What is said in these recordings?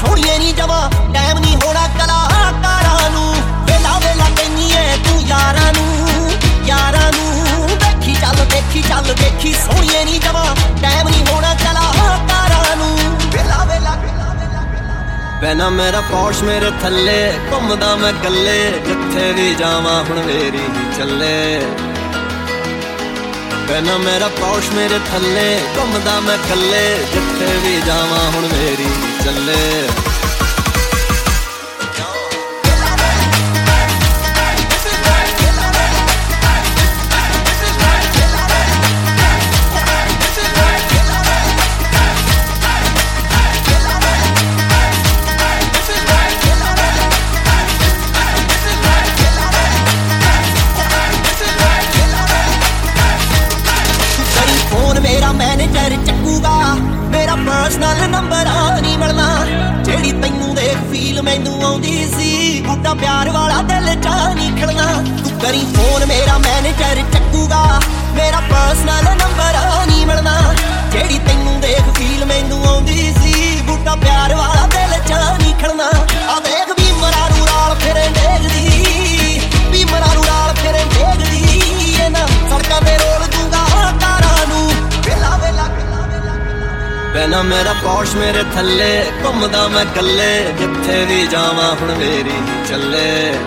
सोहणिए नी जमा टाइम नहीं होना कलाकारां नूं वेला वेला कहनी है तू यारां नूं देखी चल देखी सोहणिए नी जमा टाइम नहीं होना कलाकारां नूं वेला वेला पैना मेरा पौश मेरे थल्ले घुमदा मैं कल्ले जिथे भी जावां हुण मेरी ही चले पैना मेरा पौश मेरे थल्ले घुमदा मैं कल्ले जिथे भी जावां हुण मेरी ही चले मेरा मैनेजर चकूगा मेरा पर्सनल नंबर नहीं मिलना जेड़ी तैनू देख फील मैनू आउंदी सी बूटा प्यार वाला दिल चा नहीं खड़ना तू करी फोन मेरा मैनेजर चकूगा मेरा पर्सनल नंबर नहीं मिलना जेड़ी तैनू देख फील मैनू आउंदी सी बूटा प्यार वाला दिल चा नहीं खड़ना आ देख भी मरा नू राल फिरे डेगदी भी मरा नू राल फिरे डेगदी ना सड़कां ते रोल दूंगा कारां नू पैना मेरा पौश मेरे थल्ले घुमदा मैं कल्ले जिथे भी जावां हुण मेरी ही चले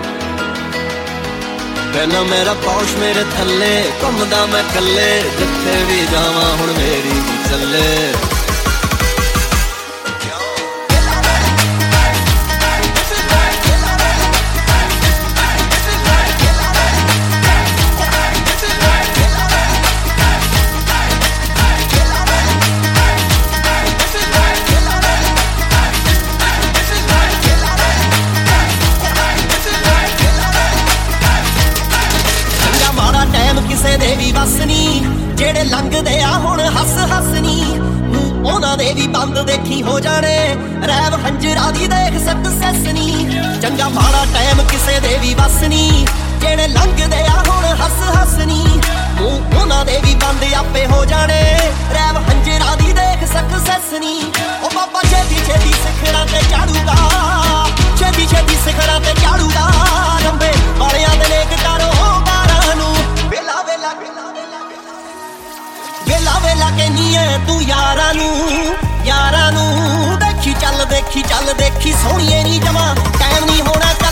पैना मेरा पौश मेरे थल्ले घुमदा मैं कल्ले जिथे भी जावां हुण मेरी ही चले ਕਿਸੇ ਦੇ ਵੀ ਵਸ ਨੀ ਜਿਹੜੇ ਲੰਘਦੇ ਆ ਹੁਣ ਹੱਸ ਹੱਸ ਨੀ ਮੂੰਹ ਉਹਨਾਂ ਦੇ ਵੀ ਬੰਦ ਦੇਖੀ ਹੋ ਜਾਣੇ ਰੈਵ ਹੰਜਰਾ ਦੀ ਦੇਖ ਸਕਸੈਸ ਨੀ ਚੰਗਾ ਮਾੜਾ ਟਾਈਮ ਕਿਸੇ ਦੇ ਵੀ ਵਸ ਨੀ ਜਿਹੜੇ ਲੰਘਦੇ ਆ ਹੁਣ ਹੱਸ ਹੱਸ ਨੀ ਮੂੰਹ ਉਹਨਾਂ ਦੇ ਵੀ ਬੰਦ ਆਪੇ ਹੋ ਜਾਣੇ ਰੈਵ ਹੰਜਰਾ ਦੀ ਦੇਖ ਸਕਸੈਸ ਨੀ ਉਹ ਬਾਬਾ ਛੇਤੀ ਛੇਤੀ ਸਿਖਰਾਂ ਤੇ ਚਾੜੂਗਾ ਛੇਤੀ ਛੇਤੀ ਸਿਖਰਾਂ ਤੇ ਚਾੜੂਗਾ ਰੰਬੇ ਵਾਲਿਆਂ ਦੇ ਨੇਕ ਕਰੋ वेला कहनी है तू यारां नूं देखी चल देखी सोहणिए नी जमा टाइम नहीं होना